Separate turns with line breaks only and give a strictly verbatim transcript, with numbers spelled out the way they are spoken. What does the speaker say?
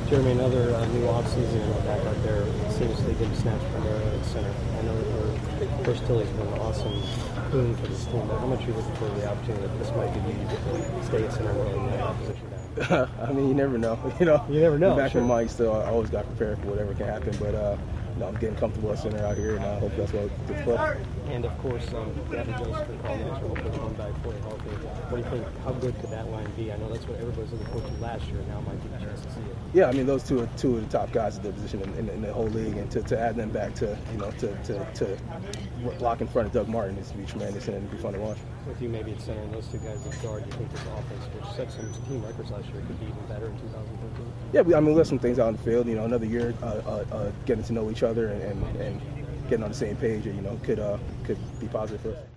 Jeremy, another uh, new offseason in the back out there. It seems they didn't snatch Primera at center. I know that Coach Tilley's been an awesome boon for this team, but how much are you looking for the opportunity that this might give you to stay at center and really nail that position down?
I mean, you never know. You know,
you never know.
Back
sure.
in my mind, still, I always got prepared for whatever can happen. But uh, you know, I'm getting comfortable at center out here, and I hope that's what gets put.
And of course, um, Gavin Joseph and Carl Mitchell will put one back fully healthy. What do you think? How good could that line be? I know that's what everybody's looking forward to last year. Now might be the chance to see it.
Yeah, I mean, those two are two of the top guys at their position in, in, in the whole league, and to, to add them back to you know to, to, to block in front of Doug Martin is to be tremendous, and it'd be fun to watch.
With you maybe at center and those two guys at guard, do you think this offense, which set some team records last year, could be even better in two thousand thirteen?
Yeah, we, I mean, we left some things out on the field. You know, another year uh, uh, uh, getting to know each other and, and, and getting on the same page, you know, could uh, could be positive for us.